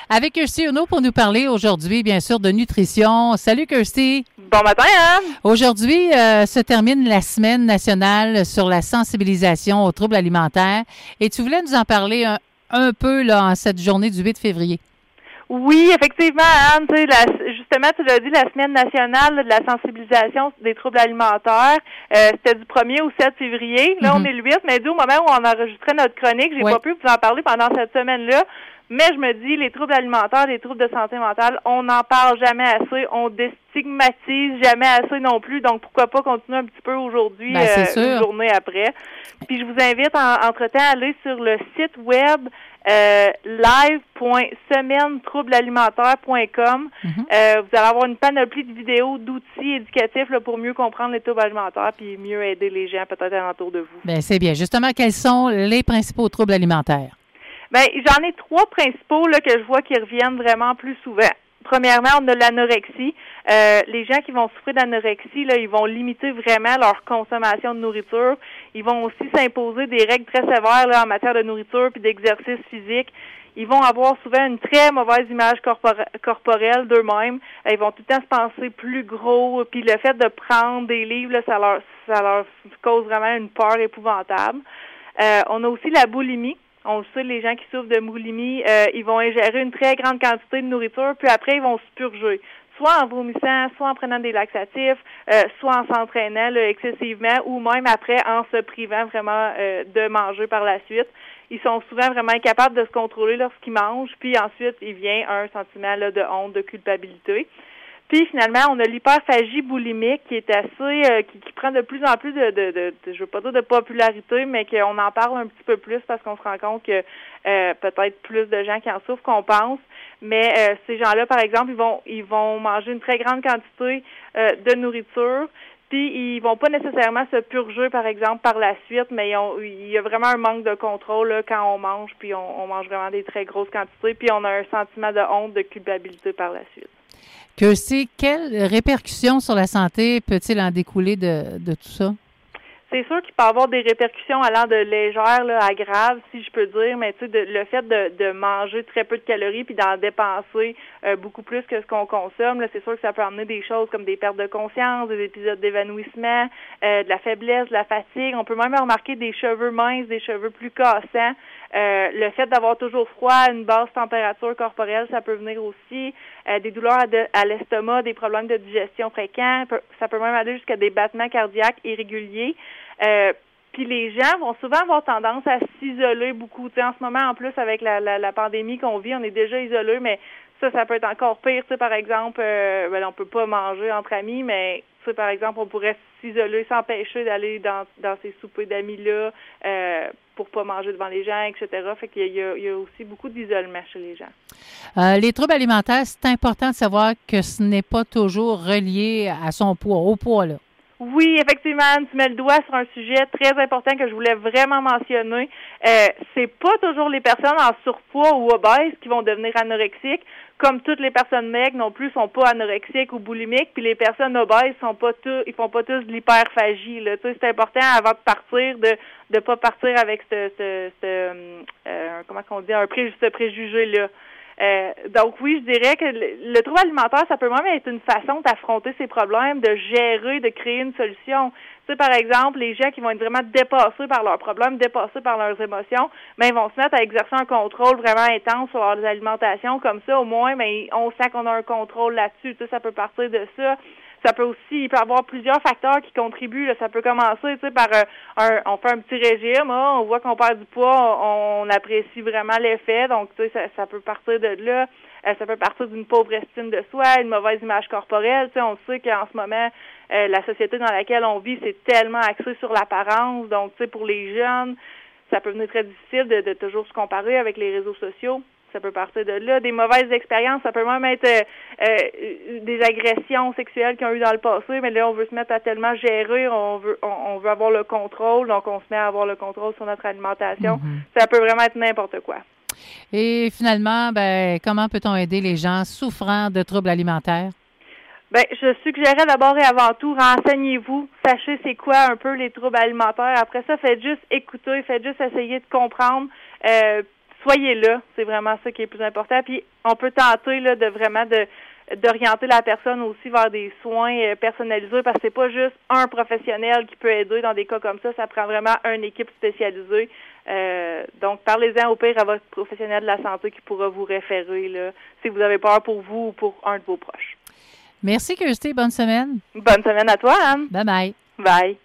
avec Kirsty Uno pour nous parler aujourd'hui, bien sûr, de nutrition. Salut Kirsty! Bon matin, Anne! Aujourd'hui se termine la semaine nationale sur la sensibilisation aux troubles alimentaires et tu voulais nous en parler un peu là en cette journée du 8 février. Oui, effectivement, Anne, tu sais, justement, tu l'as dit, la semaine nationale là, de la sensibilisation des troubles alimentaires, c'était du 1er au 7 février. Là, on est le 8, mais au moment où on enregistrait notre chronique, j'ai pas pu vous en parler pendant cette semaine-là. Mais je me dis, les troubles alimentaires, les troubles de santé mentale, on n'en parle jamais assez, on déstigmatise jamais assez non plus. Donc, pourquoi pas continuer un petit peu aujourd'hui, une journée après. Puis, je vous invite, entre-temps, à aller sur le site web live.semaine-troubles-alimentaires.com. Vous allez avoir une panoplie de vidéos, d'outils éducatifs là, pour mieux comprendre les troubles alimentaires puis mieux aider les gens peut-être alentour de vous. Bien, c'est bien. Justement, quels sont les principaux troubles alimentaires? Ben, j'en ai 3 principaux là que je vois qui reviennent vraiment plus souvent. Premièrement, on a l'anorexie. Les gens qui vont souffrir d'anorexie, là, ils vont limiter vraiment leur consommation de nourriture. Ils vont aussi s'imposer des règles très sévères là, en matière de nourriture puis d'exercice physique. Ils vont avoir souvent une très mauvaise image corporelle d'eux-mêmes. Ils vont tout le temps se penser plus gros. Puis le fait de prendre des livres, là, ça leur cause vraiment une peur épouvantable. On a aussi la boulimie. On le sait, les gens qui souffrent de boulimie, ils vont ingérer une très grande quantité de nourriture, puis après, ils vont se purger. Soit en vomissant, soit en prenant des laxatifs, soit en s'entraînant là, excessivement, ou même après en se privant vraiment de manger par la suite. Ils sont souvent vraiment incapables de se contrôler lorsqu'ils mangent, puis ensuite, il vient un sentiment là, de honte, de culpabilité. Puis finalement, on a l'hyperphagie boulimique qui est assez, qui prend de plus en plus de je veux pas dire de popularité, mais qu'on en parle un petit peu plus parce qu'on se rend compte que peut-être plus de gens qui en souffrent qu'on pense. Mais ces gens-là, par exemple, ils vont manger une très grande quantité de nourriture. Puis ils vont pas nécessairement se purger, par exemple, par la suite, mais il y a vraiment un manque de contrôle là, quand on mange, puis on mange vraiment des très grosses quantités, puis on a un sentiment de honte, de culpabilité par la suite. Kirsty, quelles répercussions sur la santé peut-il en découler de tout ça? C'est sûr qu'il peut y avoir des répercussions allant de légères là, à graves, si je peux dire, mais tu sais, le fait de manger très peu de calories puis d'en dépenser beaucoup plus que ce qu'on consomme, là, c'est sûr que ça peut amener des choses comme des pertes de conscience, des épisodes d'évanouissement, de la faiblesse, de la fatigue. On peut même remarquer des cheveux minces, des cheveux plus cassants. Le fait d'avoir toujours froid, une basse température corporelle, ça peut venir aussi. Des douleurs à l'estomac, des problèmes de digestion fréquents. Ça peut même aller jusqu'à des battements cardiaques irréguliers. Puis les gens vont souvent avoir tendance à s'isoler beaucoup. Tu sais, en ce moment, en plus, avec la pandémie qu'on vit, on est déjà isolés, mais ça peut être encore pire. Tu sais, par exemple, on peut pas manger entre amis, mais tu sais, par exemple, on pourrait s'isoler, s'empêcher d'aller dans ces soupers d'amis-là pour pas manger devant les gens, etc. Fait qu'il y a aussi beaucoup d'isolement chez les gens. Les troubles alimentaires, c'est important de savoir que ce n'est pas toujours relié à son poids, au poids, là. Oui, effectivement, tu mets le doigt sur un sujet très important que je voulais vraiment mentionner. C'est pas toujours les personnes en surpoids ou obèses qui vont devenir anorexiques. Comme toutes les personnes maigres non plus sont pas anorexiques ou boulimiques, puis les personnes obèses ils font pas tous de l'hyperphagie. Là, tu sais, c'est important avant de partir de pas partir avec comment qu'on dit ce préjugé là. Donc oui, je dirais que le trouble alimentaire, ça peut même être une façon d'affronter ces problèmes, de gérer, de créer une solution. Tu sais, par exemple, les gens qui vont être vraiment dépassés par leurs problèmes, dépassés par leurs émotions, ils vont se mettre à exercer un contrôle vraiment intense sur leur alimentation. Comme ça, au moins, on sent qu'on a un contrôle là-dessus. Tu sais, ça peut partir de ça. Ça peut aussi, il peut y avoir plusieurs facteurs qui contribuent. Là. Ça peut commencer, tu sais, par on fait un petit régime, on voit qu'on perd du poids, on apprécie vraiment l'effet. Donc, tu sais, ça peut partir de là. Ça peut partir d'une pauvre estime de soi, une mauvaise image corporelle. Tu sais, on sait qu'en ce moment, la société dans laquelle on vit, c'est tellement axé sur l'apparence. Donc, tu sais, pour les jeunes, ça peut venir très difficile de toujours se comparer avec les réseaux sociaux. Ça peut partir de là. Des mauvaises expériences, ça peut même être des agressions sexuelles qu'ils ont eu dans le passé, mais là, on veut se mettre à tellement gérer, on veut avoir le contrôle, donc on se met à avoir le contrôle sur notre alimentation. Ça peut vraiment être n'importe quoi. Et finalement, comment peut-on aider les gens souffrant de troubles alimentaires? Je suggérerais d'abord et avant tout, renseignez-vous, sachez c'est quoi un peu les troubles alimentaires. Après ça, faites juste écouter, faites juste essayer de comprendre. soyez là, c'est vraiment ça qui est le plus important. Puis on peut tenter là, d'orienter la personne aussi vers des soins personnalisés parce que c'est pas juste un professionnel qui peut aider dans des cas comme ça prend vraiment une équipe spécialisée. Donc, parlez-en au pire à votre professionnel de la santé qui pourra vous référer là, si vous avez peur pour vous ou pour un de vos proches. Merci, Kirsty. Bonne semaine. Bonne semaine à toi, Anne. Bye-bye. Bye.